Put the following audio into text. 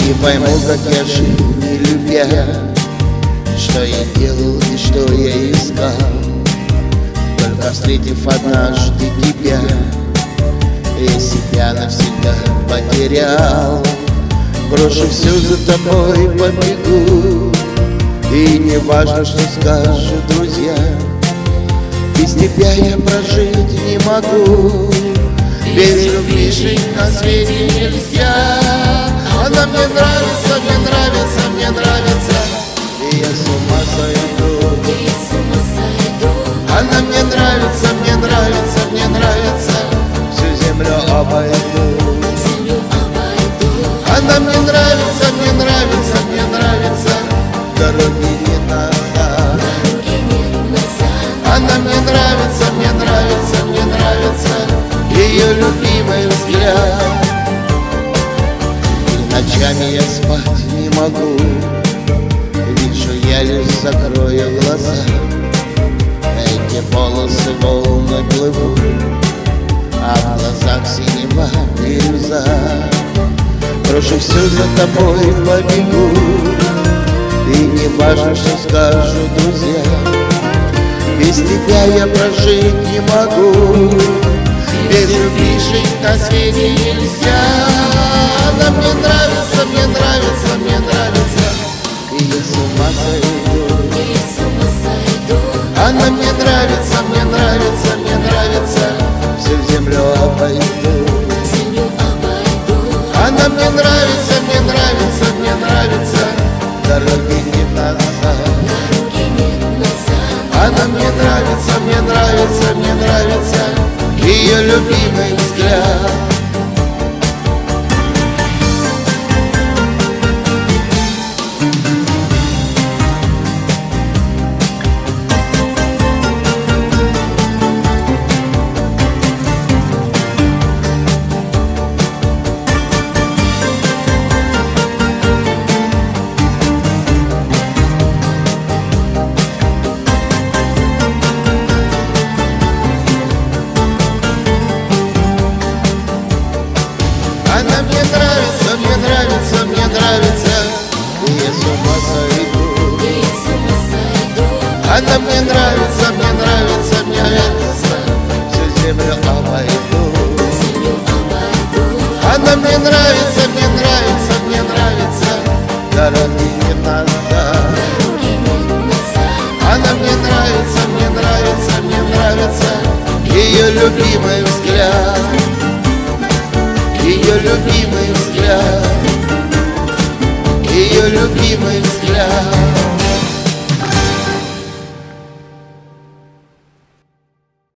Не пойму, как я жил, не любя, что я делал и что я искал. Только встретив однажды тебя, я себя навсегда потерял. Брошу все, за тобой побегу, и не важно, что скажут друзья. Без тебя я прожить не могу, без любви жить на свете нельзя. Она мне нравится, мне нравится, мне нравится, и я с ума сойду. Она мне нравится, мне нравится, мне нравится, всю землю обойду. Она мне нравится, мне нравится, мне нравится, дороги не назад. Она мне нравится, мне нравится, мне нравится, ее любимый взгляд. И ночами я спать не могу, вижу я лишь закрою глаза. Эти волосы волны плывут, а в глазах синева бирюза. Брошу все, за тобой побегу, и не важно, что скажут друзья. Без тебя я прожить не могу, без любви жить на свете нельзя. Она мне нравится, мне нравится, мне нравится, и я с ума сойду. Она мне нравится, мне нравится, мне нравится, всю землю обойду. Она мне нравится, мне нравится, мне нравится, дороги не назад. Она мне нравится, мне нравится, мне нравится, ее любимый взгляд. Она мне нравится, мне нравится, мне нравится, и я с ума сойду. Она мне нравится, мне нравится, мне нравится, всю землю обойду. Она мне нравится, мне нравится, мне нравится, дороги не назад.